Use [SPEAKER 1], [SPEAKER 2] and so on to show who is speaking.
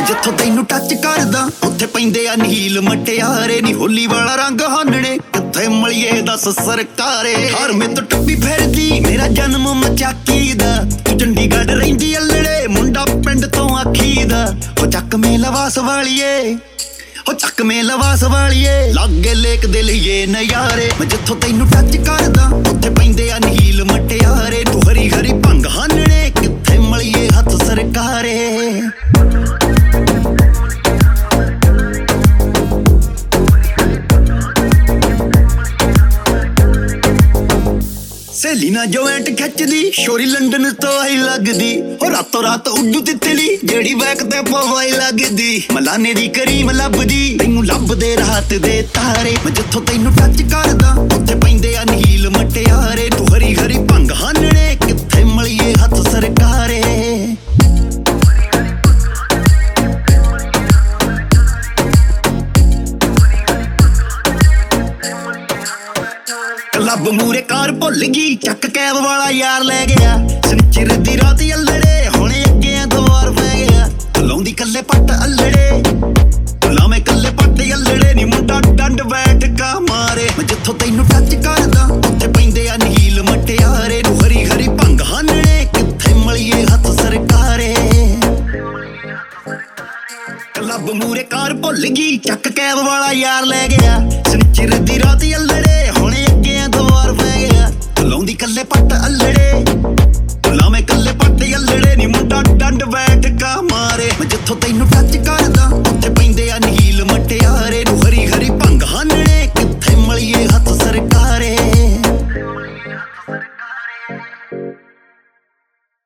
[SPEAKER 1] ਜਿੱਥੋਂ ਤੈਨੂੰ ਟੱਚ ਕਰਦਾ ਉੱਥੇ ਪੈਂਦੇ ਆ ਨੀਲ ਮਟਿਆਰੇ ਨੀ ਹੋਲੀ ਵਾਲਾ ਰੰਗ ਹਾਨਣੇ ਕਿੱਥੇ ਮਲੀਏ ਦੱਸ ਸਰਕਾਰੇ ਹਰ ਮੈਂ ਤੋਂ ਟੱਪੀ ਫਿਰਦੀ ਮੇਰਾ ਜਨਮ ਮਚਾਕੀ ਦਾ ਤੂੰ ਚੰਡੀਗੜ੍ਹ ਰਹਿੰਦੀ ਅਲੜੇ ਮੁੰਡਾ ਪਿੰਡ ਤੋਂ ਆਖੀ ਦਾ ਉਹ ਚੱਕ ਮੇ ਲਵਾਸ ਵਾਲੀਏ ਉਹ ਚੱਕ ਮੇ ਲਵਾਸ ਵਾਲੀਏ ਲਾਗੇ ਲੇਕ ਦੇ ਲਈਏ ਨਜ਼ਾਰੇ ਮੈਂ ਜਿੱਥੋਂ ਤੈਨੂੰ ਟੱਚ ਕਰਦਾ ਉੱਥੇ ਪੈਂਦੇ ਆ ਨੀਲ ਮਟਿਆਰੇ ਤੂੰ ਹਰੀ ਹਰੀ ਭੰਗ ਹਾਨਣੇ ਕਿੱਥੇ ਮਲੀਏ ਹੱਥ ਸਰਕਾਰੇ ਸਹੇਲੀ ਨਾ ਜੋਇੰਟ ਖਿੱਚਦੀ ਸ਼ੋਰੀ ਲੰਡਨ ਤੋਂ ਆਈ ਲੱਗਦੀ ਉਹ ਰਾਤੋਂ ਰਾਤ ਉੱਡੂ ਤਿੱਤਲੀ ਜਿਹੜੀ ਬੈਕ ਤੇ ਪਵਾਈ ਲੱਗਦੀ ਮਲਾਨੇ ਦੀ ਕਰੀਮ ਲੱਭਦੀ ਤੈਨੂੰ ਲੱਭਦੇ ਰਾਤ ਦੇ ਤਾਰੇ ਮੈਂ ਜਿੱਥੋਂ ਤੈਨੂੰ ਟੱਚ ਕਰਦਾ ਉੱਥੇ ਪੈਂਦੇ ਆ ਨੀਲ ਮਟਿਆਰੇ ਤੂੰ ਹਰੀ ਹਰੀ ਭੰਗ ਹਾਨਣੇ ਕਿੱਥੇ ਮਲੀਏ ਹੱਥ ਸਰਕਾਰੇ ਕਲੱਬ ਮੂਰੇ ਕਾਰ ਭੁੱਲ ਗਈ ਚੱਕ ਕੈਬ ਵਾਲਾ ਯਾਰ ਲੈ ਗਿਆ ਸਨਿਚਰ ਦੀ ਰਾਤ ਅਲੜੇ ਹੁਣ ਅੱਗੇ ਦਵਾਰ ਪੈ ਗਿਆ ਲਾਉਂਦੀ ਕੱਲੇ ਪੱਟ ਅਲੜੇ ਲਾਵੇਂ ਕੱਲੇ ਪੱਟ ਅਲੜੇ ਨੀ ਮੁੰਡਾ ਡੰਡ ਬੈਠ ਕਾ ਮਾਰੇ ਮੈਂ ਜਿੱਥੋਂ ਤੈਨੂੰ ਟੱਚ ਕਰਦਾ ਉੱਥੇ ਪੈਂਦੇ ਆ ਨੀਲ ਮਟਿਆਰੇ ਨੂੰ ਹਰੀ ਹਰੀ ਭੰਗ ਹਾਨਣੇ ਕਿੱਥੇ ਮਲੀਏ ਹੱਥ ਸਰਕਾਰੇ ਕਲੱਬ ਮੂਰੇ ਕਾਰ ਭੁੱਲ ਗਈ ਚੱਕ ਕੈਬ ਵਾਲਾ ਯਾਰ ਲੈ ਗਿਆ